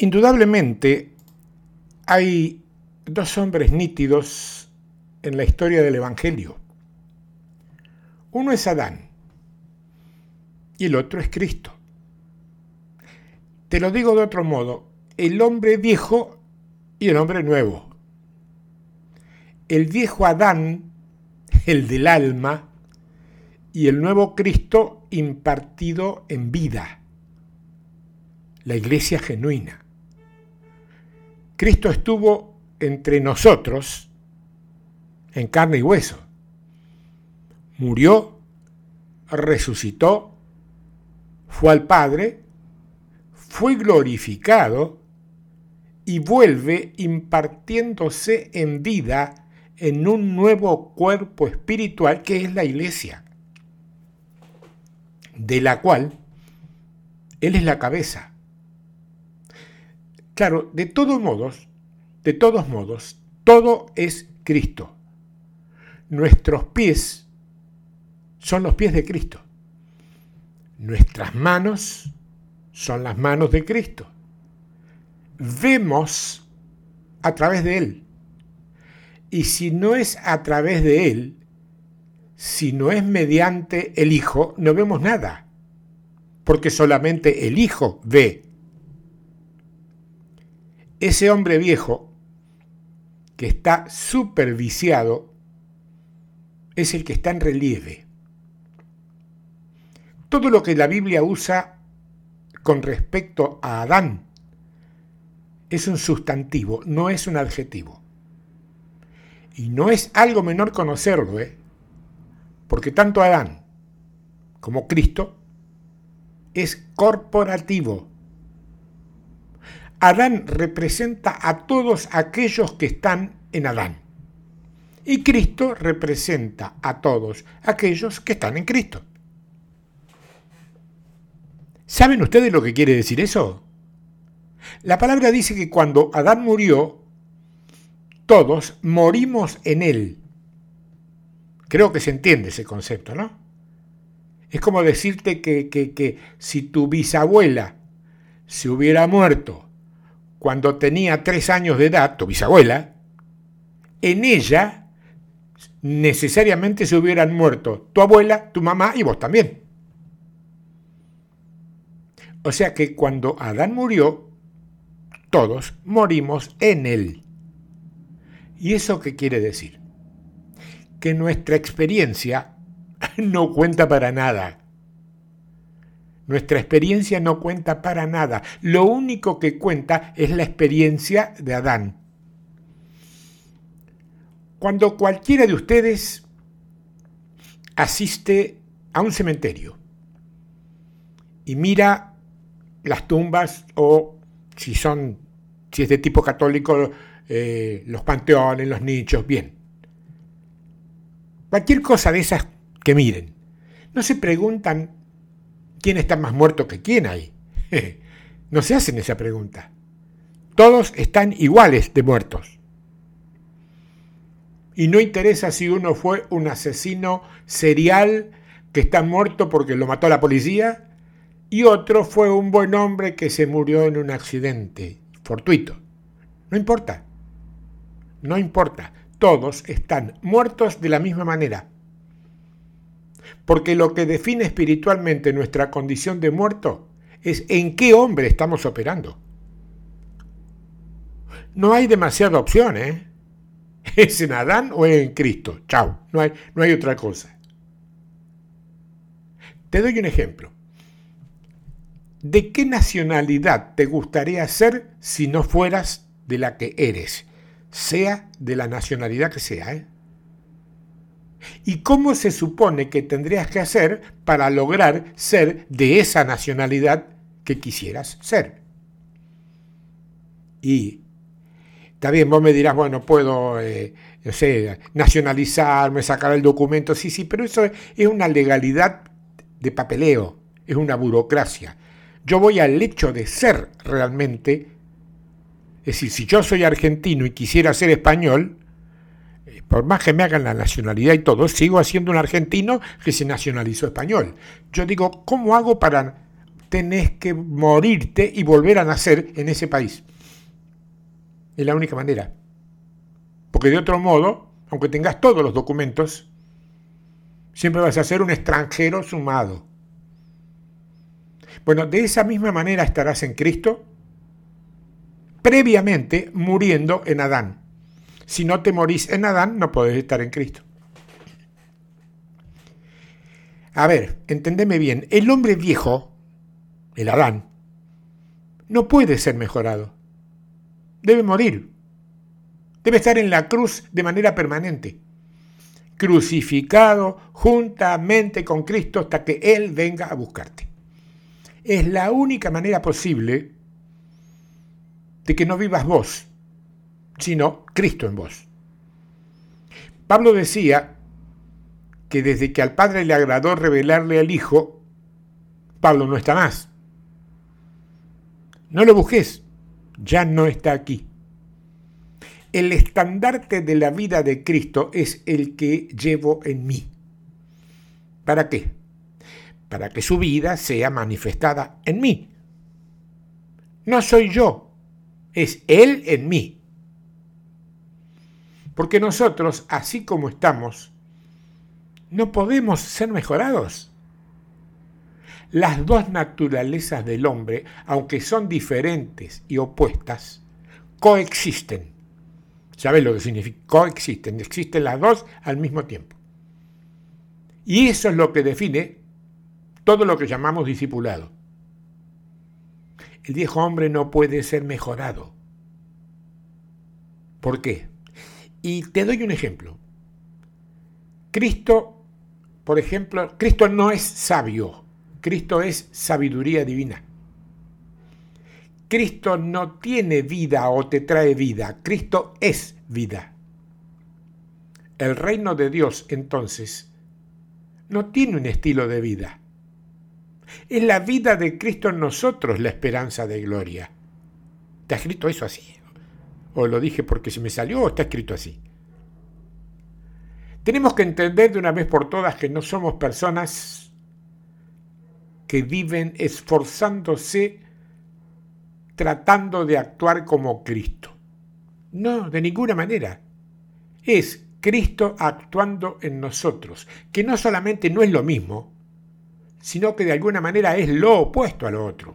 Indudablemente hay dos hombres nítidos en la historia del Evangelio. Uno es Adán y el otro es Cristo. Te lo digo de otro modo, el hombre viejo y el hombre nuevo. El viejo Adán, el del alma, y el nuevo Cristo impartido en vida, la iglesia genuina. Cristo estuvo entre nosotros en carne y hueso. Murió, resucitó, fue al Padre, fue glorificado y vuelve impartiéndose en vida en un nuevo cuerpo espiritual que es la iglesia, de la cual Él es la cabeza. Claro, de todos modos, todo es Cristo. Nuestros pies son los pies de Cristo. Nuestras manos son las manos de Cristo. Vemos a través de Él. Y si no es a través de Él, si no es mediante el Hijo, no vemos nada. Porque solamente el Hijo ve. Ese hombre viejo que está superviciado es el que está en relieve. Todo lo que la Biblia usa con respecto a Adán es un sustantivo, no es un adjetivo. Y no es algo menor conocerlo, porque tanto Adán como Cristo es corporativo. Adán representa a todos aquellos que están en Adán. Y Cristo representa a todos aquellos que están en Cristo. ¿Saben ustedes lo que quiere decir eso? La palabra dice que cuando Adán murió, todos morimos en él. Creo que se entiende ese concepto, ¿no? Es como decirte que si tu bisabuela se hubiera muerto cuando tenía 3 años de edad, tu bisabuela, en ella necesariamente se hubieran muerto tu abuela, tu mamá y vos también. O sea que cuando Adán murió, todos morimos en él. ¿Y eso qué quiere decir? Que nuestra experiencia no cuenta para nada. Nuestra experiencia no cuenta para nada. Lo único que cuenta es la experiencia de Adán. Cuando cualquiera de ustedes asiste a un cementerio y mira las tumbas o si es de tipo católico, los panteones, los nichos, bien. Cualquier cosa de esas que miren, no se preguntan quién está más muerto que quién ahí. No se hacen esa pregunta. Todos están iguales de muertos. Y no interesa si uno fue un asesino serial que está muerto porque lo mató la policía y otro fue un buen hombre que se murió en un accidente fortuito. No importa. No importa. Todos están muertos de la misma manera. Porque lo que define espiritualmente nuestra condición de muerto es en qué hombre estamos operando. No hay demasiada opción, ¿Es en Adán o en Cristo? Chao, no hay otra cosa. Te doy un ejemplo. ¿De qué nacionalidad te gustaría ser si no fueras de la que eres? Sea de la nacionalidad que sea, ¿Y cómo se supone que tendrías que hacer para lograr ser de esa nacionalidad que quisieras ser? Y está bien, vos me dirás, bueno, puedo, nacionalizarme, sacar el documento, sí, pero eso es una legalidad de papeleo, es una burocracia. Yo voy al hecho de ser realmente, es decir, si yo soy argentino y quisiera ser español, por más que me hagan la nacionalidad y todo, sigo siendo un argentino que se nacionalizó español. Yo digo, ¿cómo hago para tenés que morirte y volver a nacer en ese país. Es la única manera. Porque de otro modo, aunque tengas todos los documentos, siempre vas a ser un extranjero sumado. Bueno, de esa misma manera estarás en Cristo, previamente muriendo en Adán. Si no te morís en Adán, no podés estar en Cristo. A ver, entendeme bien, el hombre viejo, el Adán, no puede ser mejorado. Debe morir. Debe estar en la cruz de manera permanente, crucificado juntamente con Cristo hasta que Él venga a buscarte. Es la única manera posible de que no vivas vos, sino Cristo en vos. Pablo decía que desde que al Padre le agradó revelarle al Hijo, Pablo no está más. No lo busques, ya no está aquí. El estandarte de la vida de Cristo es el que llevo en mí. ¿Para qué? Para que su vida sea manifestada en mí. No soy yo, es Él en mí. Porque nosotros, así como estamos, no podemos ser mejorados. Las dos naturalezas del hombre, aunque son diferentes y opuestas, coexisten. ¿Sabes lo que significa? Coexisten, existen las dos al mismo tiempo. Y eso es lo que define todo lo que llamamos discipulado. El viejo hombre no puede ser mejorado. ¿Por qué? Y te doy un ejemplo. Cristo, por ejemplo, Cristo no es sabio, Cristo es sabiduría divina. Cristo no tiene vida o te trae vida, Cristo es vida. El reino de Dios, entonces, no tiene un estilo de vida. Es la vida de Cristo en nosotros la esperanza de gloria. ¿Está escrito eso así? ¿O lo dije porque se me salió o está escrito así? Tenemos que entender de una vez por todas que no somos personas que viven esforzándose tratando de actuar como Cristo. No, de ninguna manera. Es Cristo actuando en nosotros, que no solamente no es lo mismo, sino que de alguna manera es lo opuesto a lo otro.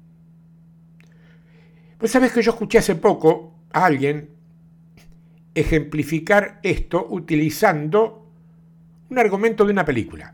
Pues sabes que yo escuché hace poco a alguien ejemplificar esto utilizando un argumento de una película.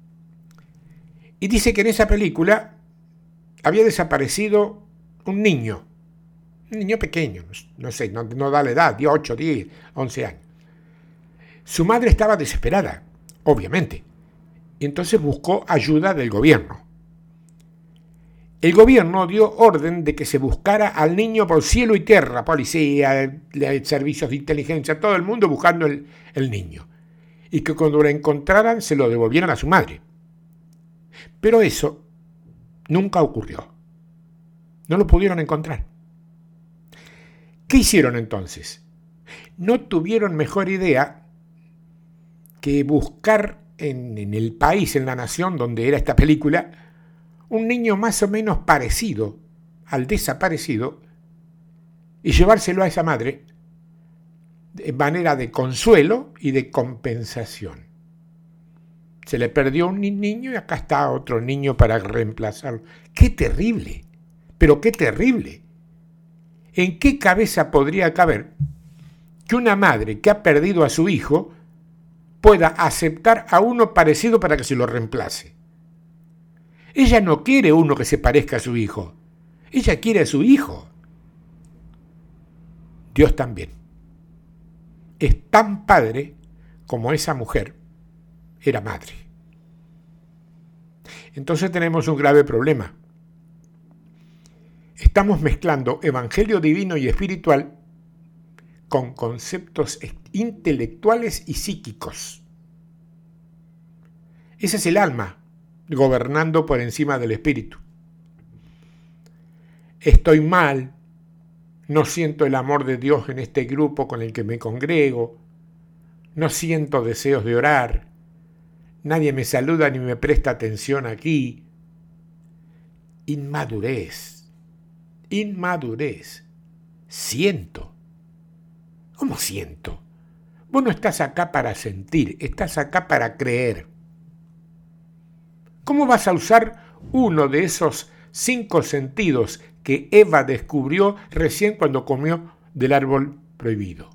Y dice que en esa película había desaparecido un niño pequeño, no sé, no da la edad, 8, 10, 11 años. Su madre estaba desesperada, obviamente, y entonces buscó ayuda del gobierno. El gobierno dio orden de que se buscara al niño por cielo y tierra, policía, servicios de inteligencia, todo el mundo buscando el niño, y que cuando lo encontraran se lo devolvieran a su madre. Pero eso nunca ocurrió. No lo pudieron encontrar. ¿Qué hicieron entonces? No tuvieron mejor idea que buscar en el país, en la nación donde era esta película, un niño más o menos parecido al desaparecido y llevárselo a esa madre de manera de consuelo y de compensación. Se le perdió un niño y acá está otro niño para reemplazarlo. ¡Qué terrible! ¡Pero qué terrible! ¿En qué cabeza podría caber que una madre que ha perdido a su hijo pueda aceptar a uno parecido para que se lo reemplace? Ella no quiere uno que se parezca a su hijo. Ella quiere a su hijo. Dios también. Es tan padre como esa mujer era madre. Entonces tenemos un grave problema. Estamos mezclando evangelio divino y espiritual con conceptos intelectuales y psíquicos. Ese es el alma gobernando por encima del espíritu. Estoy mal, no siento el amor de Dios en este grupo con el que me congrego, no siento deseos de orar, nadie me saluda ni me presta atención aquí. Inmadurez. Inmadurez. Siento. ¿Cómo siento? Vos no estás acá para sentir, estás acá para creer. ¿Cómo vas a usar uno de esos 5 sentidos que Eva descubrió recién cuando comió del árbol prohibido?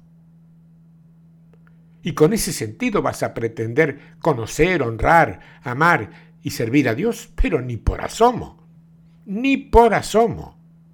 Y con ese sentido vas a pretender conocer, honrar, amar y servir a Dios, pero ni por asomo, ni por asomo.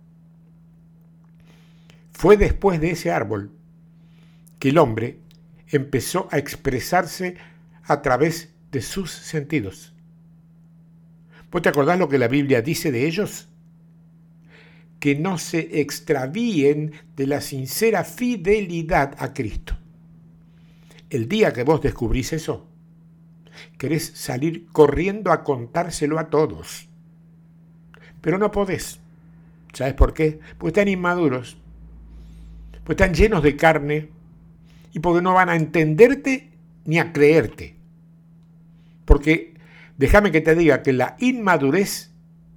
Fue después de ese árbol que el hombre empezó a expresarse a través de sus sentidos. ¿Vos te acordás lo que la Biblia dice de ellos? Que no se extravíen de la sincera fidelidad a Cristo. El día que vos descubrís eso, querés salir corriendo a contárselo a todos. Pero no podés. ¿Sabes por qué? Porque están inmaduros, porque están llenos de carne y porque no van a entenderte ni a creerte. Porque déjame que te diga que la inmadurez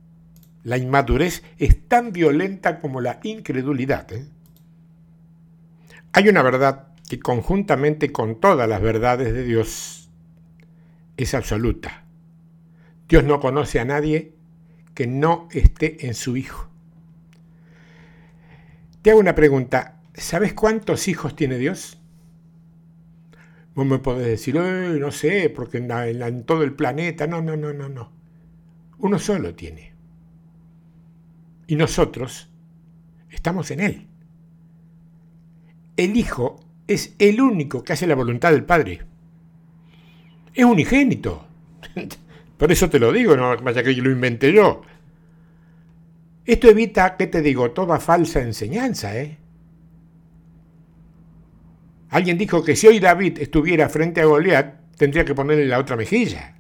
es tan violenta como la incredulidad. Hay una verdad que conjuntamente con todas las verdades de Dios es absoluta. Dios no conoce a nadie que no esté en su Hijo. Te hago una pregunta. ¿Sabes cuántos hijos tiene Dios? Vos me podés decir, no sé, porque en todo el planeta. No. Uno solo tiene. Y nosotros estamos en Él. El Hijo es el único que hace la voluntad del Padre. Es unigénito. Por eso te lo digo, no vaya que lo inventé yo. Esto evita, ¿qué te digo?, toda falsa enseñanza, Alguien dijo que si hoy David estuviera frente a Goliat, tendría que ponerle la otra mejilla.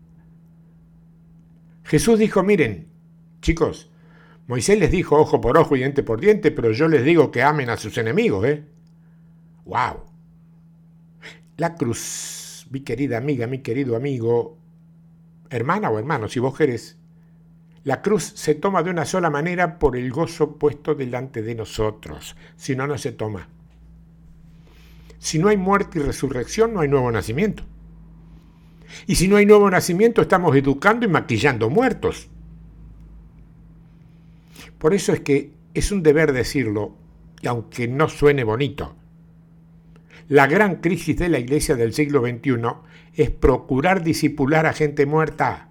Jesús dijo, miren, chicos, Moisés les dijo ojo por ojo y diente por diente, pero yo les digo que amen a sus enemigos, ¡Wow! La cruz, mi querida amiga, mi querido amigo, hermana o hermano, si vos querés, la cruz se toma de una sola manera por el gozo puesto delante de nosotros, si no, no se toma. Si no hay muerte y resurrección, no hay nuevo nacimiento. Y si no hay nuevo nacimiento, estamos educando y maquillando muertos. Por eso es que es un deber decirlo, y aunque no suene bonito. La gran crisis de la iglesia del siglo XXI es procurar discipular a gente muerta.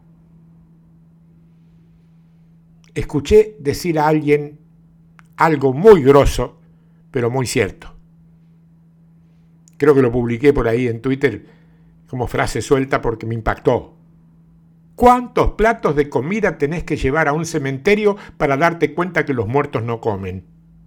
Escuché decir a alguien algo muy grosso, pero muy cierto. Creo que lo publiqué por ahí en Twitter como frase suelta porque me impactó. ¿Cuántos platos de comida tenés que llevar a un cementerio para darte cuenta que los muertos no comen?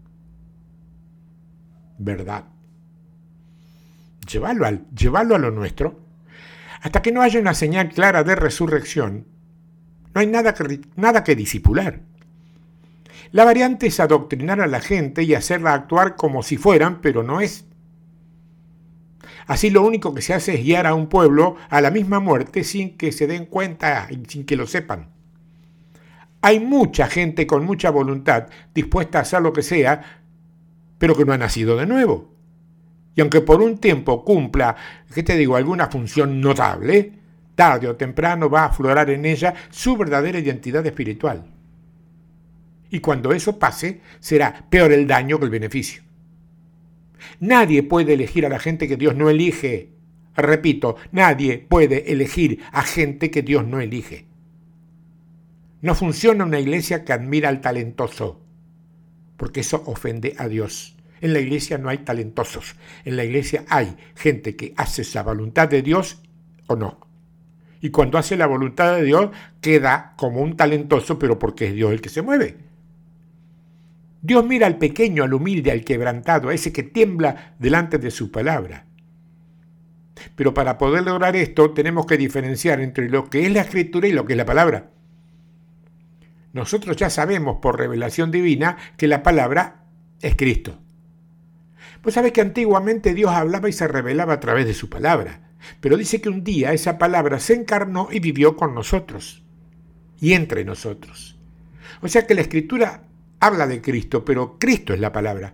¿Verdad? Llévalo a lo nuestro. Hasta que no haya una señal clara de resurrección, no hay nada que discipular. La variante es adoctrinar a la gente y hacerla actuar como si fueran, pero no es. Así lo único que se hace es guiar a un pueblo a la misma muerte sin que se den cuenta y sin que lo sepan. Hay mucha gente con mucha voluntad dispuesta a hacer lo que sea, pero que no ha nacido de nuevo. Y aunque por un tiempo cumpla, alguna función notable, tarde o temprano va a aflorar en ella su verdadera identidad espiritual. Y cuando eso pase, será peor el daño que el beneficio. Nadie puede elegir a la gente que Dios no elige. Repito, nadie puede elegir a gente que Dios no elige. No funciona una iglesia que admira al talentoso, porque eso ofende a Dios. En la iglesia no hay talentosos. En la iglesia hay gente que hace la voluntad de Dios o no. Y cuando hace la voluntad de Dios, queda como un talentoso, pero porque es Dios el que se mueve. Dios mira al pequeño, al humilde, al quebrantado, a ese que tiembla delante de su palabra. Pero para poder lograr esto, tenemos que diferenciar entre lo que es la Escritura y lo que es la palabra. Nosotros ya sabemos por revelación divina que la palabra es Cristo. Pues sabés que antiguamente Dios hablaba y se revelaba a través de su palabra, pero dice que un día esa palabra se encarnó y vivió con nosotros y entre nosotros. O sea que la Escritura habla de Cristo, pero Cristo es la palabra.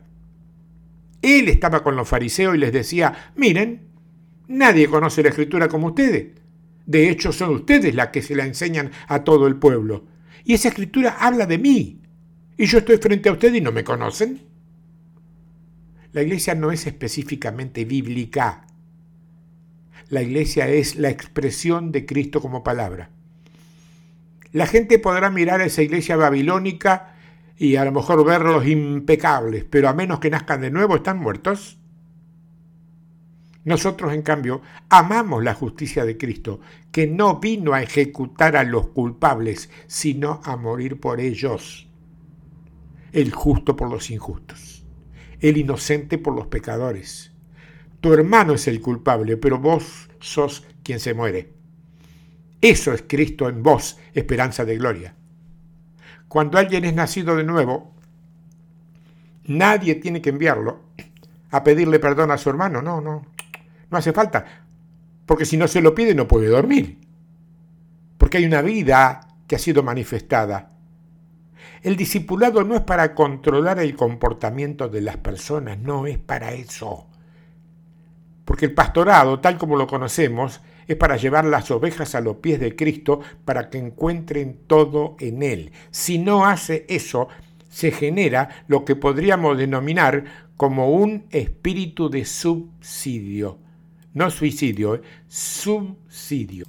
Él estaba con los fariseos y les decía, miren, nadie conoce la Escritura como ustedes. De hecho, son ustedes las que se la enseñan a todo el pueblo. Y esa Escritura habla de mí. Y yo estoy frente a ustedes y no me conocen. La iglesia no es específicamente bíblica. La iglesia es la expresión de Cristo como palabra. La gente podrá mirar a esa iglesia babilónica y a lo mejor verlos impecables, pero a menos que nazcan de nuevo, están muertos. Nosotros, en cambio, amamos la justicia de Cristo, que no vino a ejecutar a los culpables, sino a morir por ellos. El justo por los injustos, el inocente por los pecadores. Tu hermano es el culpable, pero vos sos quien se muere. Eso es Cristo en vos, esperanza de gloria. Cuando alguien es nacido de nuevo, nadie tiene que enviarlo a pedirle perdón a su hermano. No hace falta, porque si no se lo pide no puede dormir, porque hay una vida que ha sido manifestada. El discipulado no es para controlar el comportamiento de las personas, no es para eso. Porque el pastorado, tal como lo conocemos, es para llevar las ovejas a los pies de Cristo para que encuentren todo en Él. Si no hace eso, se genera lo que podríamos denominar como un espíritu de subsidio. No suicidio, subsidio.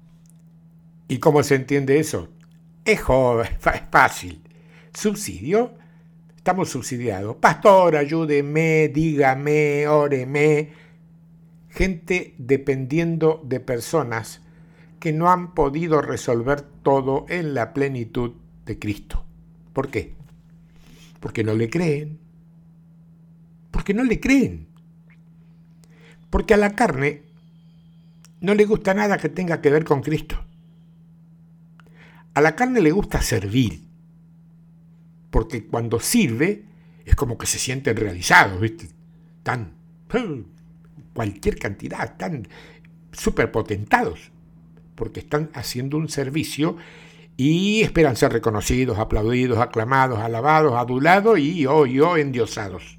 ¿Y cómo se entiende eso? Es fácil. ¿Subsidio? Estamos subsidiados. Pastor, ayúdeme, dígame, óreme. Gente dependiendo de personas que no han podido resolver todo en la plenitud de Cristo. ¿Por qué? Porque no le creen. Porque no le creen. Porque a la carne no le gusta nada que tenga que ver con Cristo. A la carne le gusta servir. Porque cuando sirve es como que se sienten realizados, ¿viste? Cualquier cantidad, están superpotentados, porque están haciendo un servicio y esperan ser reconocidos, aplaudidos, aclamados, alabados, adulados y endiosados.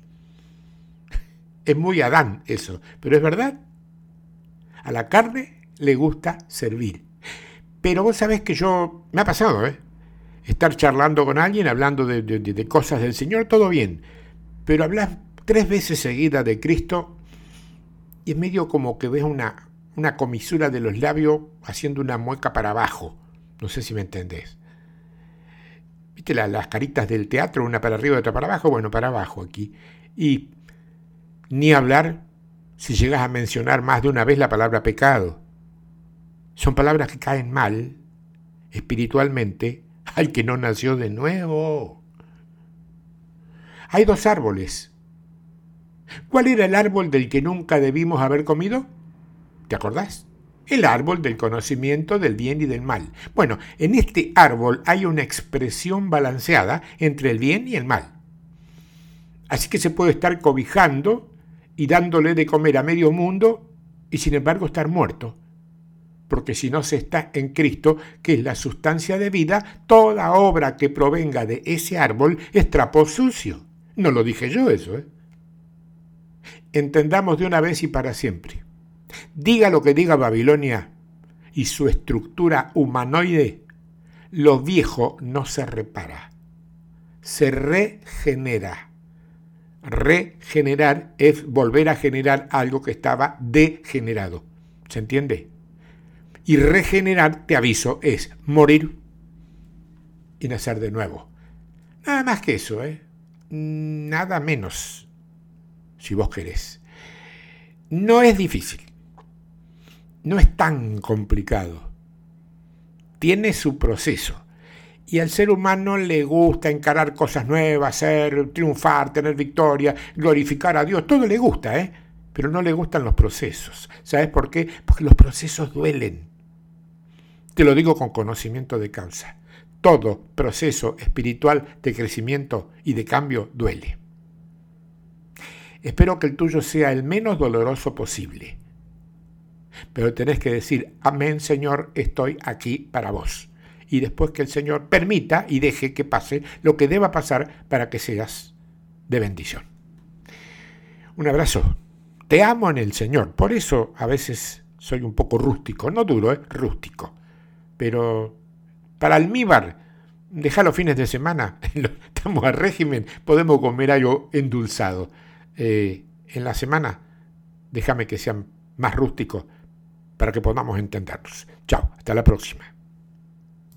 Es muy Adán eso, pero es verdad. A la carne le gusta servir. Pero vos sabés que me ha pasado, estar charlando con alguien, hablando de cosas del Señor, todo bien, pero hablas 3 veces seguidas de Cristo y es medio como que ves una comisura de los labios haciendo una mueca para abajo. No sé si me entendés. ¿Viste las caritas del teatro? Una para arriba y otra para abajo. Bueno, para abajo aquí. Y ni hablar si llegas a mencionar más de una vez la palabra pecado. Son palabras que caen mal espiritualmente al que no nació de nuevo. Hay 2 árboles. ¿Cuál era el árbol del que nunca debimos haber comido? ¿Te acordás? El árbol del conocimiento del bien y del mal. Bueno, en este árbol hay una expresión balanceada entre el bien y el mal. Así que se puede estar cobijando y dándole de comer a medio mundo y sin embargo estar muerto. Porque si no se está en Cristo, que es la sustancia de vida, toda obra que provenga de ese árbol es trapo sucio. No lo dije yo eso, Entendamos de una vez y para siempre. Diga lo que diga Babilonia y su estructura humanoide, lo viejo no se repara, se regenera. Regenerar es volver a generar algo que estaba degenerado. ¿Se entiende? Y regenerar, te aviso, es morir y nacer de nuevo. Nada más que eso, Nada menos. Si vos querés. No es difícil. No es tan complicado. Tiene su proceso. Y al ser humano le gusta encarar cosas nuevas, triunfar, tener victoria, glorificar a Dios. Todo le gusta, pero no le gustan los procesos. ¿Sabes por qué? Porque los procesos duelen. Te lo digo con conocimiento de causa. Todo proceso espiritual de crecimiento y de cambio duele. Espero que el tuyo sea el menos doloroso posible. Pero tenés que decir, amén, Señor, estoy aquí para vos. y después que el Señor permita y deje que pase lo que deba pasar para que seas de bendición. Un abrazo. Te amo en el Señor. Por eso a veces soy un poco rústico. No duro, rústico. Pero para almíbar, deja los fines de semana. Estamos a régimen, podemos comer algo endulzado. En la semana, déjame que sean más rústicos para que podamos entendernos. Chao, hasta la próxima.